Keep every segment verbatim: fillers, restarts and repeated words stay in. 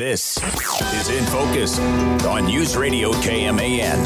This is In Focus on News Radio K M A N.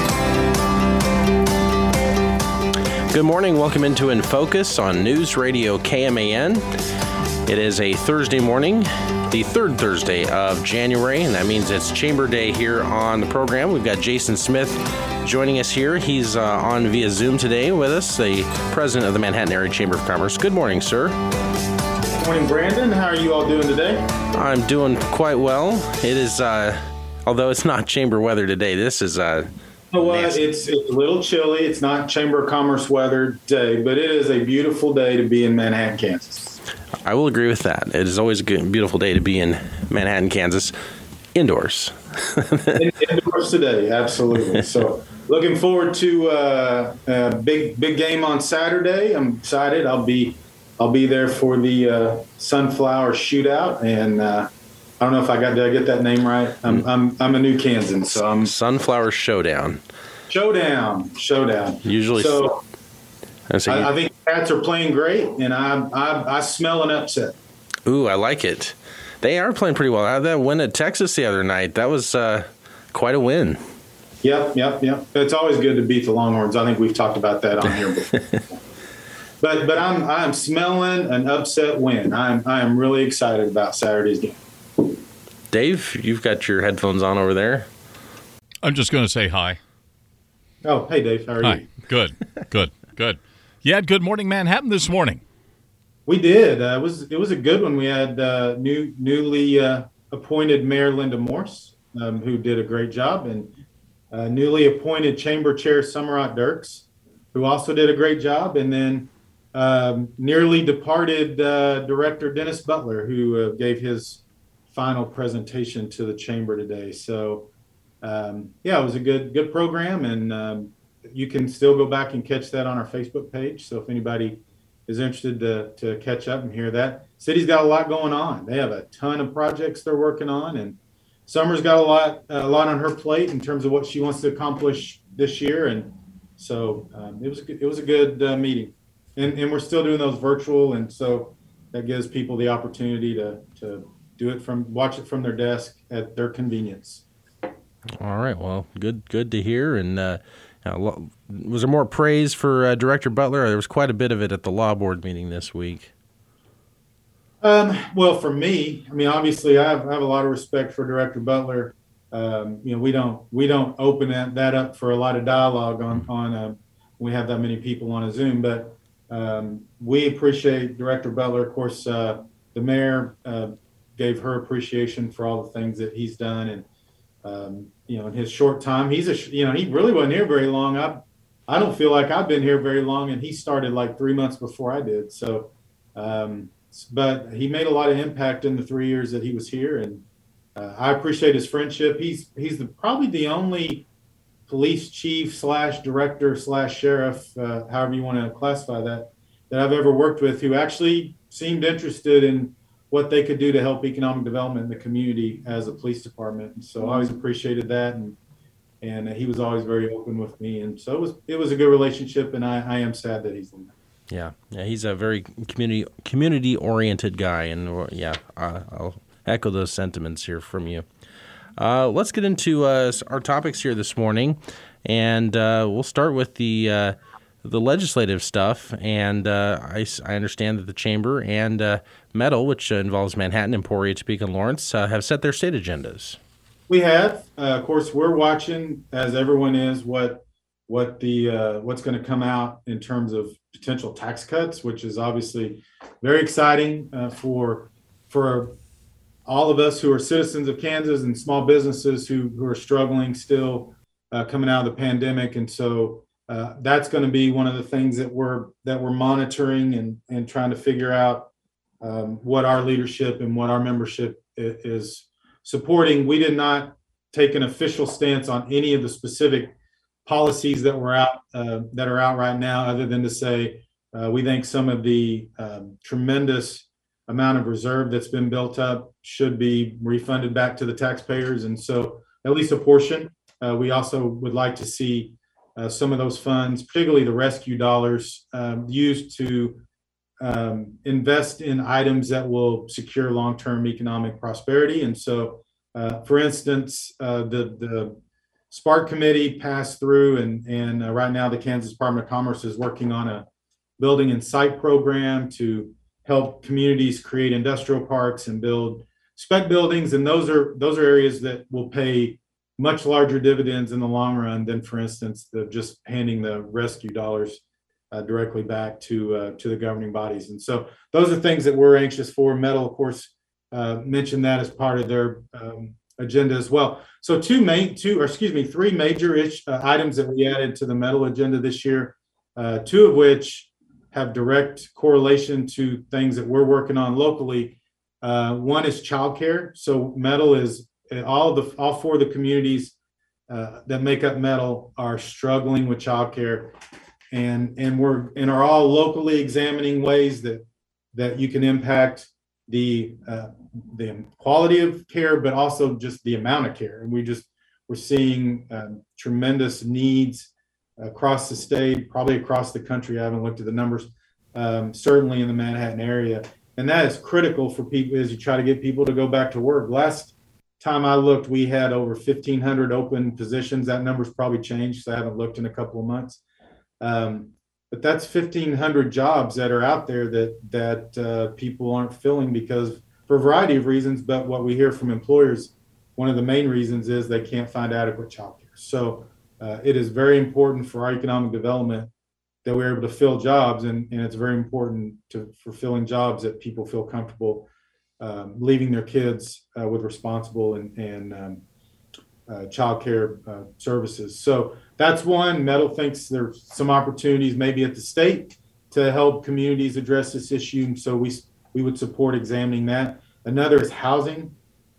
Good morning. Welcome into In Focus on News Radio K M A N. It is a Thursday morning, the third Thursday of January, and that means it's Chamber Day here on the program. We've got Jason Smith joining us here. He's uh, on via Zoom today with us, the president of the Manhattan Area Chamber of Commerce. Good morning, sir. Good morning, Brandon. How are you all doing today? I'm doing quite well. It is, uh, although it's not chamber weather today, this is uh, You know what? It's, it's a little chilly. It's not Chamber of Commerce weather day, but it is a beautiful day to be in Manhattan, Kansas. I will agree with that. It is always a good, beautiful day to be in Manhattan, Kansas, indoors. in, indoors today, absolutely. So looking forward to uh, a big big game on Saturday. I'm excited. I'll be I'll be there for the uh, Sunflower Shootout, and uh, I don't know if I got did I get that name right. I'm I'm I'm a new Kansan, so I'm Sunflower Showdown. Showdown, showdown. Usually, so I, I, I think the Cats are playing great, and I I, I smell an upset. Ooh, I like it. They are playing pretty well. That win at Texas the other night, that was uh, quite a win. Yep, yep, yep. It's always good to beat the Longhorns. I think we've talked about that on here before. But but I'm I'm smelling an upset win. I'm I am really excited about Saturday's game. Dave, you've got your headphones on over there. I'm just going to say hi. Oh, hey Dave, how are hi. you? Good, good, good. You had Good Morning Manhattan this morning. We did. Uh, it was it was a good one. We had uh, new newly uh, appointed Mayor Linda Morse, um, who did a great job, and uh, newly appointed Chamber Chair Summerot Dirks, who also did a great job, and then. Um, nearly departed uh, Director Dennis Butler, who uh, gave his final presentation to the chamber today. So, um, yeah, it was a good good program, and um, you can still go back and catch that on our Facebook page. So if anybody is interested to, to catch up and hear that, city's got a lot going on. They have a ton of projects they're working on, and Summer's got a lot a lot on her plate in terms of what she wants to accomplish this year. And so um, it was a good, it was a good uh, meeting. And, and we're still doing those virtual, and so that gives people the opportunity to, to do it from watch it from their desk at their convenience. All right, well, good good to hear. And uh, was there more praise for uh, Director Butler? There was quite a bit of it at the law board meeting this week. Um, well, for me, I mean, obviously, I have, I have a lot of respect for Director Butler. Um, you know, we don't we don't open that, that up for a lot of dialogue on on a, we have that many people on a Zoom, but. Um, we appreciate Director Butler. Of course, uh, the mayor uh, gave her appreciation for all the things that he's done, and um, you know, in his short time, he's a you know he really wasn't here very long. I I don't feel like I've been here very long, and he started like three months before I did. So, um, but he made a lot of impact in the three years that he was here, and uh, I appreciate his friendship. He's he's the, probably the only police chief slash director slash sheriff, uh, however you want to classify that, that I've ever worked with who actually seemed interested in what they could do to help economic development in the community as a police department. And so I always appreciated that. And and he was always very open with me. And so it was it was a good relationship, and I, I am sad that he's leaving. Yeah, yeah, he's a very community community oriented guy. And yeah, uh, I'll echo those sentiments here from you. Uh, let's get into uh, our topics here this morning, and uh, we'll start with the uh, the legislative stuff. And uh, I, I understand that the Chamber and uh, Metal, which uh, involves Manhattan, Emporia, Topeka, and Lawrence, uh, have set their state agendas. We have, uh, of course, we're watching, as everyone is, what what the uh, what's going to come out in terms of potential tax cuts, which is obviously very exciting uh, for for. all of us who are citizens of Kansas and small businesses who, who are struggling still uh, coming out of the pandemic. And so uh, that's going to be one of the things that we're that we're monitoring and, and trying to figure out um, what our leadership and what our membership is supporting. We did not take an official stance on any of the specific policies that were out uh, that are out right now, other than to say uh, we think some of the um, tremendous amount of reserve that's been built up should be refunded back to the taxpayers. And so at least a portion. Uh, we also would like to see uh, some of those funds, particularly the rescue dollars, um, used to um, invest in items that will secure long-term economic prosperity. And so Uh, for instance, uh, the, the Spark Committee passed through, and, and uh, right now the Kansas Department of Commerce is working on a building and site program to help communities create industrial parks and build spec buildings. And those are those are areas that will pay much larger dividends in the long run than, for instance, the just handing the rescue dollars uh, directly back to uh, to the governing bodies. And so those are things that we're anxious for. Metal, of course, uh, mentioned that as part of their um, agenda as well. So two main, two, or excuse me, three major ish, uh, items that we added to the metal agenda this year, uh, two of which have direct correlation to things that we're working on locally. Uh, one is childcare. So metal is all the all four of the communities uh, that make up metal are struggling with childcare, and and we're and are all locally examining ways that that you can impact the uh, the quality of care, but also just the amount of care. And we just we're seeing um, tremendous needs across the state, probably across the country. I haven't looked at the numbers, um, certainly in the Manhattan area. And that is critical for people as you try to get people to go back to work. Last time I looked, we had over fifteen hundred open positions. That number's probably changed, so I haven't looked in a couple of months. Um, but that's fifteen hundred jobs that are out there that, that uh, people aren't filling because for a variety of reasons. But what we hear from employers, one of the main reasons is they can't find adequate childcare. So uh, it is very important for our economic development that we're able to fill jobs, and, and it's very important to for filling jobs that people feel comfortable um, leaving their kids uh, with responsible and, and um, uh, childcare uh, services. So that's one. Metal thinks there's some opportunities maybe at the state to help communities address this issue, so we we would support examining that. Another is housing.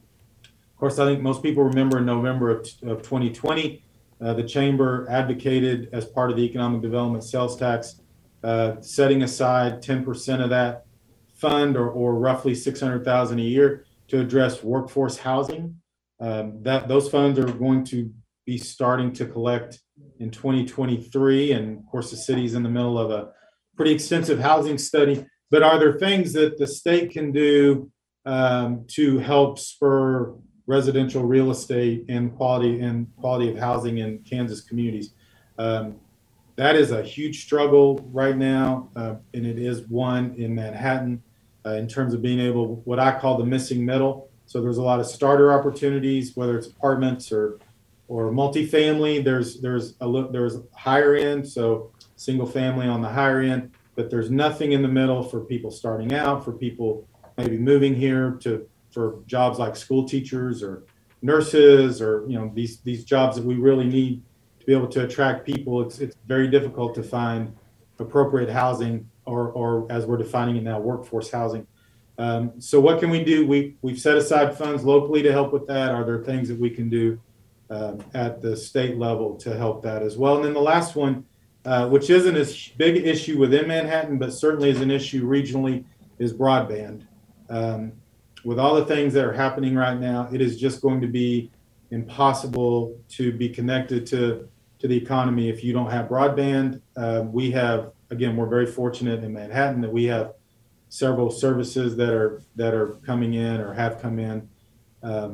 Of course, I think most people remember in November of, of twenty twenty, Uh, the chamber advocated as part of the economic development sales tax, uh, setting aside ten percent of that fund, or, or roughly six hundred thousand dollars a year, to address workforce housing. Um, that those funds are going to be starting to collect in twenty twenty-three, and of course, the city's in the middle of a pretty extensive housing study. But are there things that the state can do um, to help spur residential real estate and quality and quality of housing in Kansas communities? Um, that is a huge struggle right now, uh, and it is one in Manhattan uh, in terms of being able, what I call the missing middle. So there's a lot of starter opportunities, whether it's apartments or or multifamily. There's there's a look there's higher end, so single family on the higher end, but there's nothing in the middle for people starting out, for people maybe moving here to for jobs like school teachers or nurses, or you know these these jobs that we really need to be able to attract people. It's it's very difficult to find appropriate housing, or or as we're defining it now, workforce housing. Um, so what can we do? We we've set aside funds locally to help with that. Are there things that we can do um, at the state level to help that as well? And then the last one, uh, which isn't as big an issue within Manhattan, but certainly is an issue regionally, is broadband. Um, With all the things that are happening right now, it is just going to be impossible to be connected to, to the economy if you don't have broadband. Uh, we have, again, we're very fortunate in Manhattan that we have several services that are that are coming in or have come in. Um,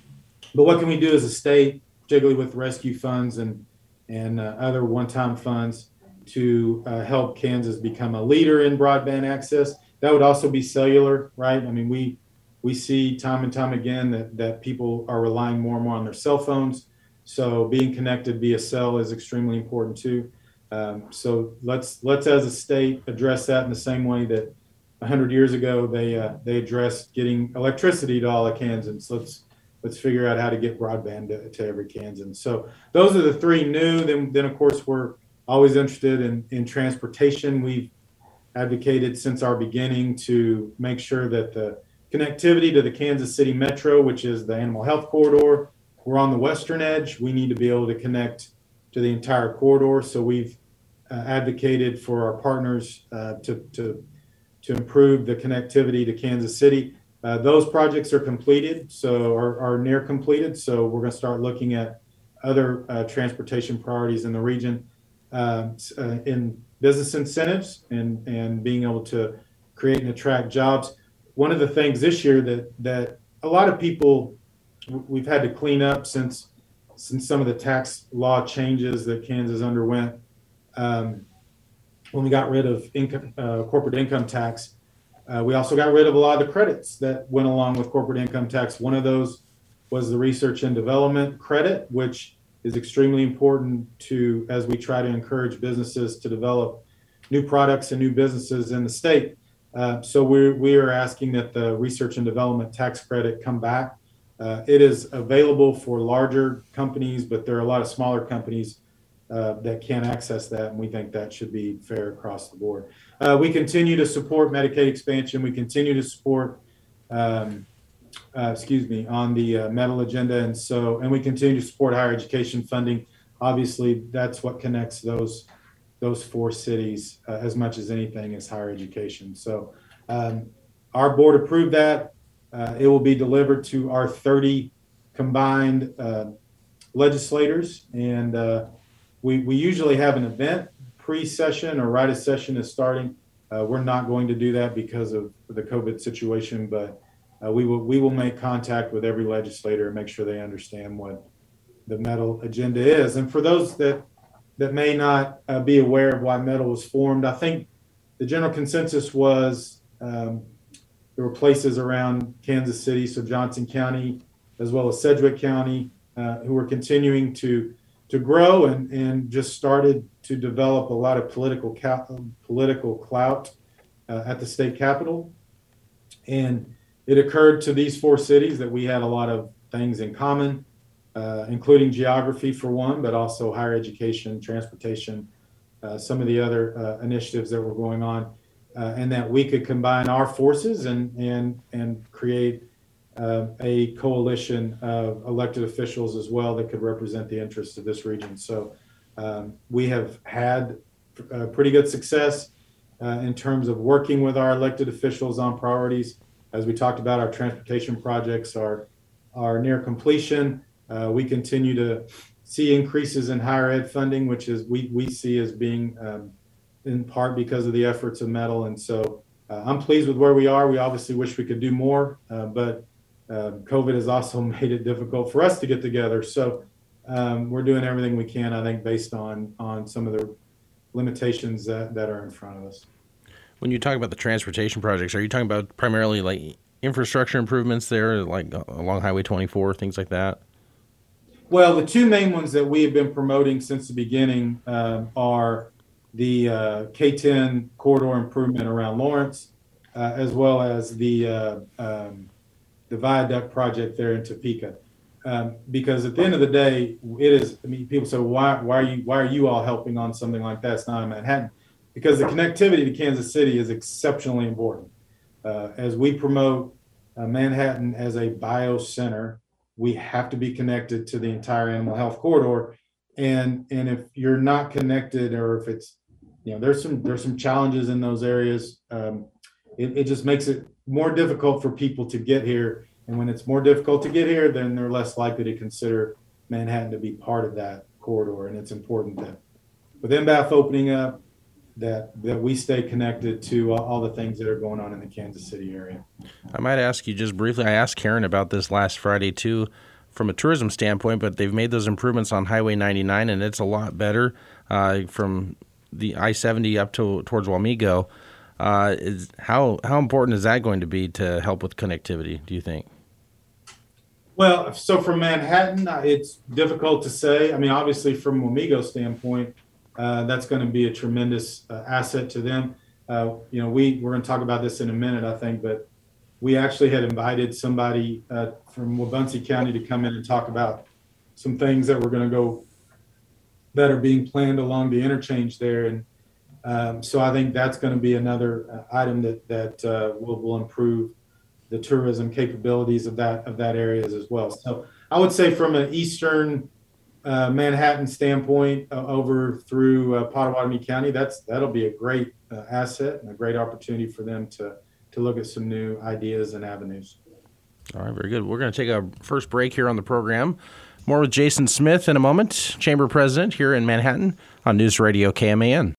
but what can we do as a state, particularly with rescue funds and and uh, other one-time funds, to uh, help Kansas become a leader in broadband access? That would also be cellular, right? I mean, we We see time and time again that, that people are relying more and more on their cell phones. So being connected via cell is extremely important too. Um, so let's let's as a state address that in the same way that one hundred years ago they uh, they addressed getting electricity to all of Kansans. Let's let's figure out how to get broadband to, to every Kansan. So those are the three new. Then then of course we're always interested in, in transportation. We've advocated since our beginning to make sure that the connectivity to the Kansas City Metro, which is the animal health corridor. We're on the western edge. We need to be able to connect to the entire corridor. So we've uh, advocated for our partners uh, to, to, to improve the connectivity to Kansas City. Uh, those projects are completed, so are, are near completed. So we're going to start looking at other uh, transportation priorities in the region, uh, uh, in business incentives and, and being able to create and attract jobs. One of the things this year that that a lot of people we've had to clean up since since some of the tax law changes that Kansas underwent. Um, when we got rid of income, uh, corporate income tax, uh, we also got rid of a lot of the credits that went along with corporate income tax. One of those was the research and development credit, which is extremely important to as we try to encourage businesses to develop new products and new businesses in the state. Uh, so we we are asking that the research and development tax credit come back. Uh, it is available for larger companies, but there are a lot of smaller companies uh, that can't access that, and we think that should be fair across the board. Uh, we continue to support Medicaid expansion. We continue to support, um, uh, excuse me, on the uh, metal agenda, and so and we continue to support higher education funding. Obviously, that's what connects those those four cities uh, as much as anything is higher education. So um, our board approved that. Uh, it will be delivered to our thirty combined uh, legislators, and uh, we, we usually have an event pre-session or right as session is starting. Uh, we're not going to do that because of the COVID situation, but uh, we will we will make contact with every legislator and make sure they understand what the metal agenda is. And for those that that may not uh, be aware of why metal was formed, I think the general consensus was um, there were places around Kansas City, so Johnson County, as well as Sedgwick County, uh, who were continuing to to grow and, and just started to develop a lot of political cap, political clout uh, at the state capitol. And it occurred to these four cities that we had a lot of things in common, uh, including geography for one, but also higher education, transportation, uh, some of the other uh, initiatives that were going on. Uh, and that we could combine our forces and and and create uh, a coalition of elected officials as well that could represent the interests of this region. So um, we have had uh, pretty good success uh, in terms of working with our elected officials on priorities. As we talked about, our transportation projects are are near completion. Uh, we continue to see increases in higher ed funding, which is we we see as being um, in part because of the efforts of metal. And so uh, I'm pleased with where we are. We obviously wish we could do more, uh, but uh, COVID has also made it difficult for us to get together. So um, we're doing everything we can, I think, based on on some of the limitations that, that are in front of us. When you talk about the transportation projects, are you talking about primarily like infrastructure improvements there, like along Highway twenty-four, things like that? Well, the two main ones that we have been promoting since the beginning uh, are the uh, K ten corridor improvement around Lawrence, uh, as well as the uh, um, the viaduct project there in Topeka. Um, because at the end of the day, it is. I mean, people say, "Why? Why are you? Why are you all helping on something like that?" It's not in Manhattan, because the connectivity to Kansas City is exceptionally important. Uh, as we promote uh, Manhattan as a bio center, we have to be connected to the entire animal health corridor. And and if you're not connected, or if it's You know, there's some there's some challenges in those areas. Um, it, it just makes it more difficult for people to get here. And when it's more difficult to get here, then they're less likely to consider Manhattan to be part of that corridor. And it's important that with M B A F opening up, that that we stay connected to all, all the things that are going on in the Kansas City area. I might ask you just briefly, I asked Karen about this last Friday too, from a tourism standpoint, but they've made those improvements on Highway ninety-nine, and it's a lot better uh, from the I seventy up to towards Wamego. Uh, is how how important is that going to be to help with connectivity, do you think? Well, so from Manhattan, it's difficult to say. I mean, obviously from Wamego standpoint, uh, that's going to be a tremendous uh, asset to them. Uh, you know, we, we're going to talk about this in a minute, I think, but we actually had invited somebody uh, from Wabaunsee County to come in and talk about some things that were going to go that are being planned along the interchange there. And um, so I think that's going to be another uh, item that, that uh, will, will improve the tourism capabilities of that of that area as well. So I would say from an eastern uh, Manhattan standpoint uh, over through uh, Pottawatomie County, that's that'll be a great uh, asset and a great opportunity for them to to look at some new ideas and avenues. All right, very good. We're going to take a first break here on the program. More with Jason Smith in a moment, Chamber President here in Manhattan on News Radio K M A N.